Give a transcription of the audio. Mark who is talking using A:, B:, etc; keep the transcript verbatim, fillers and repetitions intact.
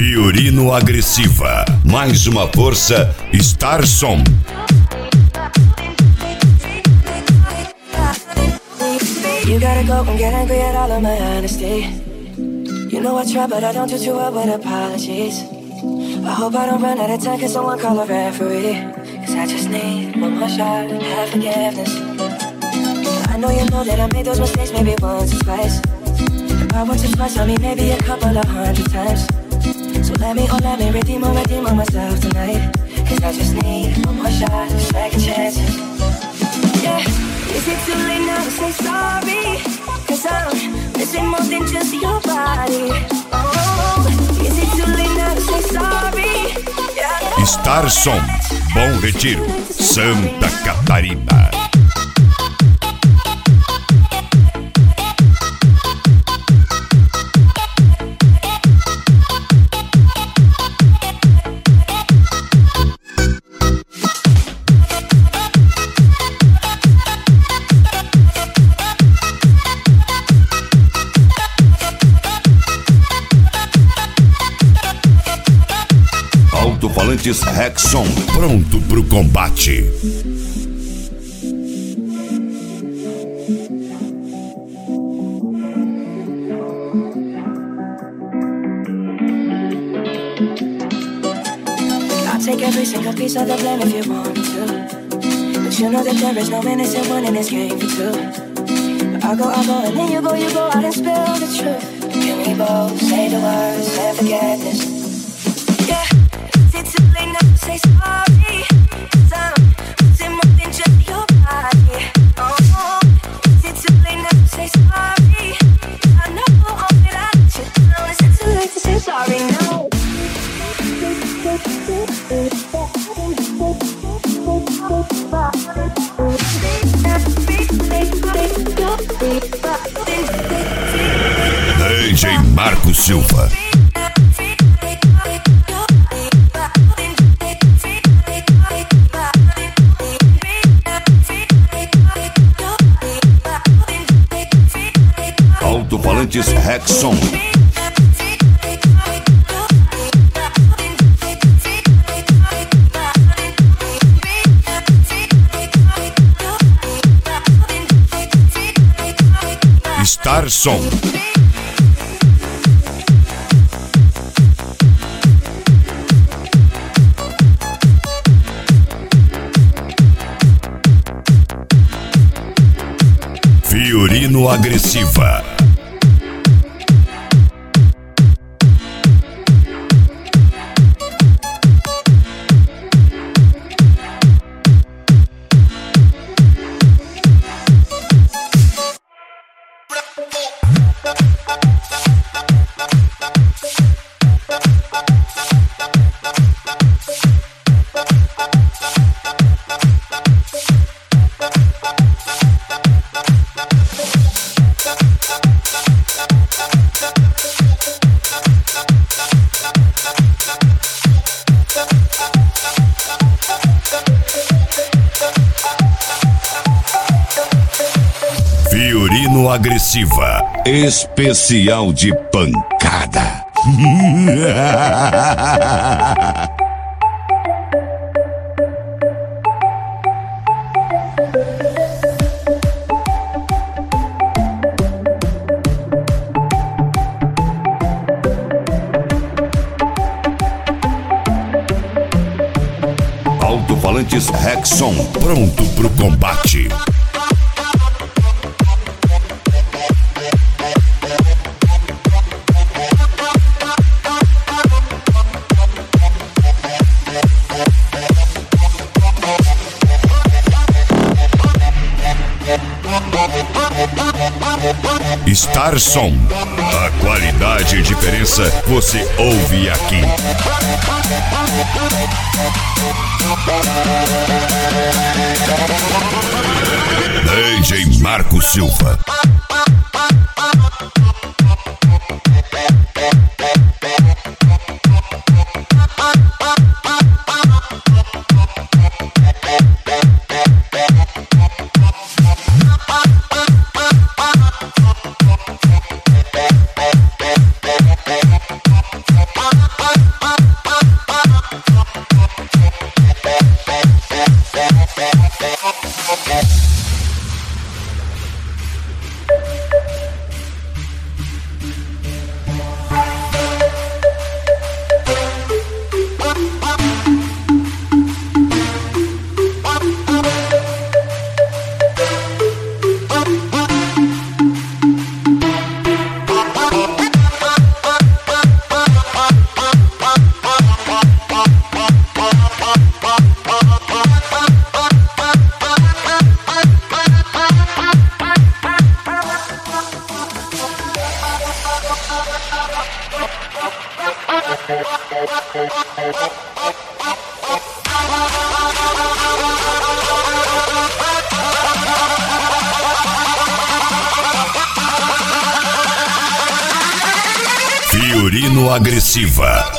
A: Fiorino Agressiva. Mais uma força, Star Som.
B: You gotta go and get angry at all of my honesty. You know I try, but I don't do too well with apologies. I hope I don't run out of time, cause someone call a referee. Cause I just need one more shot and have forgiveness. I know you know that I made those mistakes maybe once or twice. Not once or twice, I mean maybe a couple of hundred times. So let me, oh let me redeem or redeem on myself tonight. Cause I just need one more shot, second chances. Yeah, is it too late now to say sorry? Cause I'm missing more than just your body. Oh, is it too late now to say sorry? Yeah.
A: Star Som, Bom Retiro, Santa Catarina. Alto-falantes Rexon, pronto pro combate.
B: I'll take every single piece of the blame if you want me to. But you know that there is no innocent one in this game for two. But I'll go, I'll go, and then you go, you go out and spill the truth. Can we both say the words and forget this? Say sorry, cause I'm missing more than just your body. Oh, is it too late now to say sorry? I know, hope that I let you down. Is it too late to say sorry? No.
A: D J Marco Silva. Alto-falantes Rexon. Star Som. Fiorino Agressiva. Fiorino Agressiva, especial de pancada. Alto-falantes Rexon, pronto pro combate. Star Som, a qualidade e diferença você ouve aqui. D J Marco Silva.
B: Bye.
A: Fiorino Agressiva.